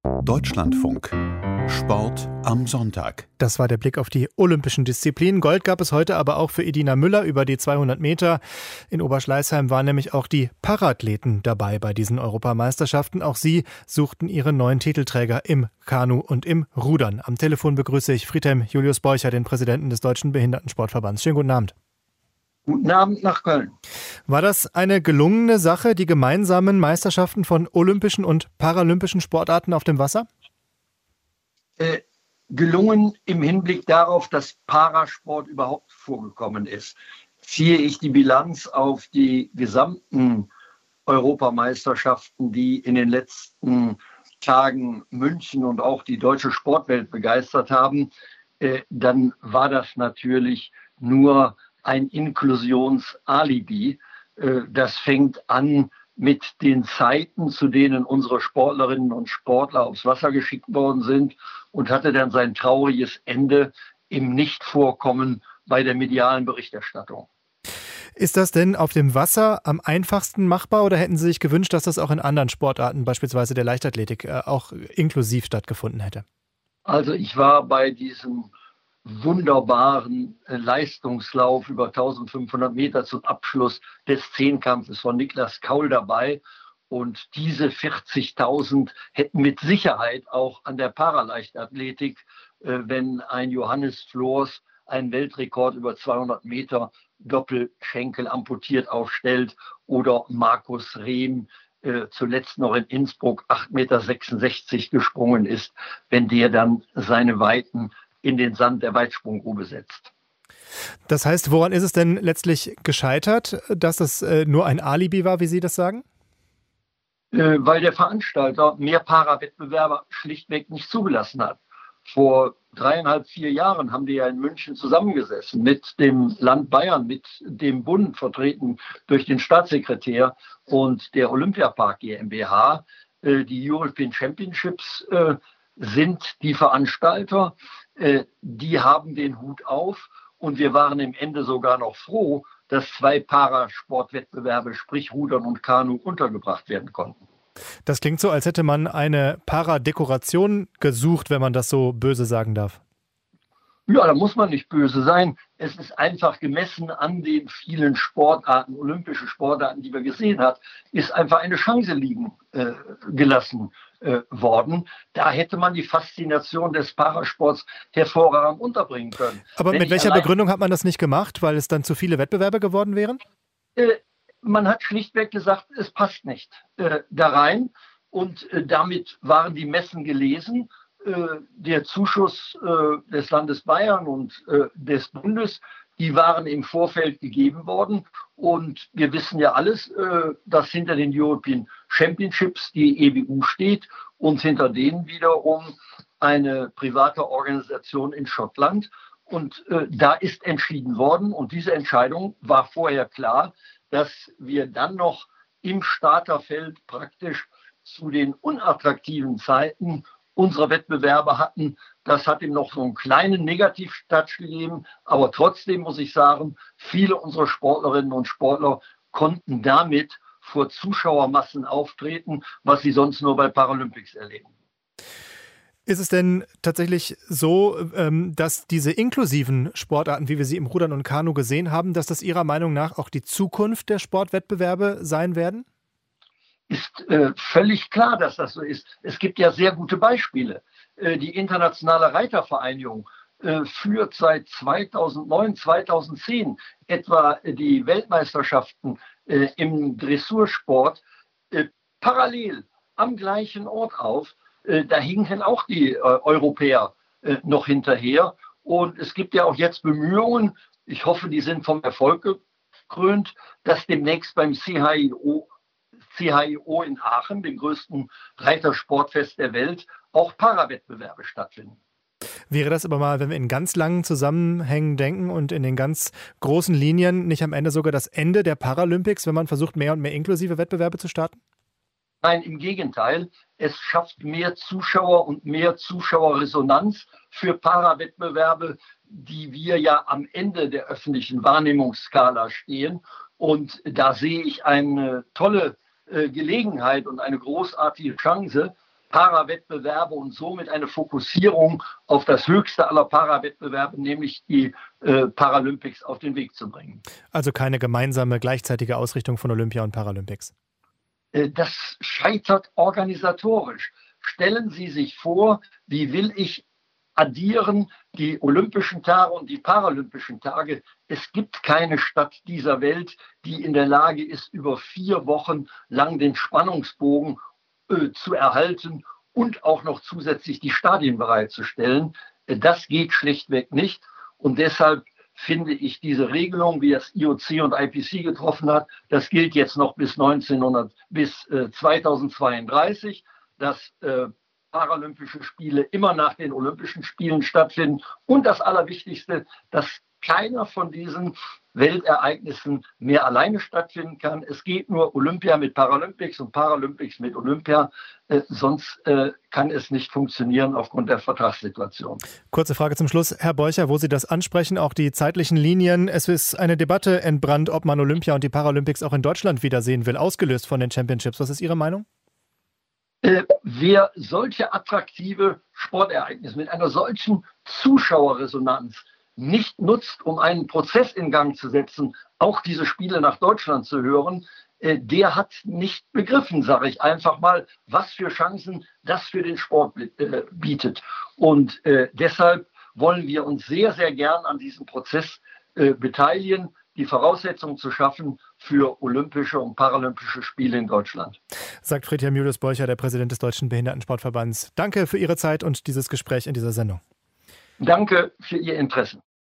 Deutschlandfunk. Sport am Sonntag. Das war der Blick auf die olympischen Disziplinen. Gold gab es heute aber auch für Edina Müller über die 200 Meter. In Oberschleißheim waren nämlich auch die Parathleten dabei bei diesen Europameisterschaften. Auch sie suchten ihre neuen Titelträger im Kanu und im Rudern. Am Telefon begrüße ich Friedhelm Julius Borcher, den Präsidenten des Deutschen Behindertensportverbands. Schönen guten Abend. Guten Abend nach Köln. War das eine gelungene Sache, die gemeinsamen Meisterschaften von olympischen und paralympischen Sportarten auf dem Wasser? Gelungen im Hinblick darauf, dass Parasport überhaupt vorgekommen ist. Ziehe ich die Bilanz auf die gesamten Europameisterschaften, die in den letzten Tagen München und auch die deutsche Sportwelt begeistert haben, dann war das natürlich nur ein Inklusionsalibi. Das fängt an mit den Zeiten, zu denen unsere Sportlerinnen und Sportler aufs Wasser geschickt worden sind und hatte dann sein trauriges Ende im Nichtvorkommen bei der medialen Berichterstattung. Ist das denn auf dem Wasser am einfachsten machbar oder hätten Sie sich gewünscht, dass das auch in anderen Sportarten, beispielsweise der Leichtathletik, auch inklusiv stattgefunden hätte? Also ich war bei diesem wunderbaren Leistungslauf über 1500 Meter zum Abschluss des Zehnkampfes von Niklas Kaul dabei. Und diese 40.000 hätten mit Sicherheit auch an der Paraleichtathletik, wenn ein Johannes Flors einen Weltrekord über 200 Meter Doppelschenkel amputiert aufstellt oder Markus Rehm zuletzt noch in Innsbruck 8,66 Meter gesprungen ist, wenn der dann seine Weiten in den Sand der Weitsprunggrube setzt. Das heißt, woran ist es denn letztlich gescheitert, dass es nur ein Alibi war, wie Sie das sagen? Weil der Veranstalter mehr Para-Wettbewerber schlichtweg nicht zugelassen hat. Vor 3,5, 4 Jahren haben die ja in München zusammengesessen mit dem Land Bayern, mit dem Bund, vertreten durch den Staatssekretär und der Olympiapark GmbH. Die European Championships sind die Veranstalter. Die haben den Hut auf und wir waren im Ende sogar noch froh, dass 2 Parasportwettbewerbe, sprich Rudern und Kanu, untergebracht werden konnten. Das klingt so, als hätte man eine Paradekoration gesucht, wenn man das so böse sagen darf. Ja, da muss man nicht böse sein. Es ist einfach gemessen an den vielen Sportarten, olympische Sportarten, die wir gesehen haben, ist einfach eine Chance liegen gelassen worden. Da hätte man die Faszination des Parasports hervorragend unterbringen können. Aber mit welcher Begründung hat man das nicht gemacht? Weil es dann zu viele Wettbewerbe geworden wären? Man hat schlichtweg gesagt, es passt nicht da rein. Und damit waren die Messen gelesen. Der Zuschuss des Landes Bayern und des Bundes, die waren im Vorfeld gegeben worden. Und wir wissen ja alles, dass hinter den European Championships die EBU steht und hinter denen wiederum eine private Organisation in Schottland. Und da ist entschieden worden. Und diese Entscheidung war vorher klar, dass wir dann noch im Starterfeld praktisch zu den unattraktiven Zeiten unsere Wettbewerbe hatten. Das hat ihm noch so einen kleinen Negativ-Touch gegeben. Aber trotzdem muss ich sagen, viele unserer Sportlerinnen und Sportler konnten damit vor Zuschauermassen auftreten, was sie sonst nur bei Paralympics erleben. Ist es denn tatsächlich so, dass diese inklusiven Sportarten, wie wir sie im Rudern und Kanu gesehen haben, dass das Ihrer Meinung nach auch die Zukunft der Sportwettbewerbe sein werden? Ist völlig klar, dass das so ist. Es gibt ja sehr gute Beispiele. Die Internationale Reitervereinigung führt seit 2009, 2010 etwa die Weltmeisterschaften im Dressursport parallel am gleichen Ort auf. Da hinken auch die Europäer noch hinterher. Und es gibt ja auch jetzt Bemühungen, ich hoffe, die sind vom Erfolg gekrönt, dass demnächst beim CHIO in Aachen, dem größten Reitersportfest der Welt, auch Parawettbewerbe stattfinden. Wäre das aber mal, wenn wir in ganz langen Zusammenhängen denken und in den ganz großen Linien, nicht am Ende sogar das Ende der Paralympics, wenn man versucht, mehr und mehr inklusive Wettbewerbe zu starten? Nein, im Gegenteil. Es schafft mehr Zuschauer und mehr Zuschauerresonanz für Parawettbewerbe, die wir ja am Ende der öffentlichen Wahrnehmungsskala stehen. Und da sehe ich eine tolle Gelegenheit und eine großartige Chance, Parawettbewerbe und somit eine Fokussierung auf das höchste aller Parawettbewerbe, nämlich die Paralympics, auf den Weg zu bringen. Also keine gemeinsame gleichzeitige Ausrichtung von Olympia und Paralympics? Das scheitert organisatorisch. Stellen Sie sich vor, wie will ich addieren die Olympischen Tage und die Paralympischen Tage? Es gibt keine Stadt dieser Welt, die in der Lage ist, über 4 Wochen lang den Spannungsbogen zu erhalten und auch noch zusätzlich die Stadien bereitzustellen. Das geht schlichtweg nicht. Und deshalb finde ich diese Regelung, wie es IOC und IPC getroffen hat, das gilt jetzt noch bis 2032, dass Paralympische Spiele immer nach den Olympischen Spielen stattfinden. Und das Allerwichtigste, dass keiner von diesen Weltereignissen mehr alleine stattfinden kann. Es geht nur Olympia mit Paralympics und Paralympics mit Olympia. Sonst kann es nicht funktionieren aufgrund der Vertragssituation. Kurze Frage zum Schluss, Herr Borcher, wo Sie das ansprechen, auch die zeitlichen Linien. Es ist eine Debatte entbrannt, ob man Olympia und die Paralympics auch in Deutschland wiedersehen will, ausgelöst von den Championships. Was ist Ihre Meinung? Wer solche attraktive Sportereignisse mit einer solchen Zuschauerresonanz nicht nutzt, um einen Prozess in Gang zu setzen, auch diese Spiele nach Deutschland zu hören, der hat nicht begriffen, sage ich einfach mal, was für Chancen das für den Sport bietet. Und deshalb wollen wir uns sehr, sehr gern an diesem Prozess beteiligen, die Voraussetzungen zu schaffen für Olympische und Paralympische Spiele in Deutschland. Sagt Friedhelm Julius Borcher, der Präsident des Deutschen Behindertensportverbands. Danke für Ihre Zeit und dieses Gespräch in dieser Sendung. Danke für Ihr Interesse.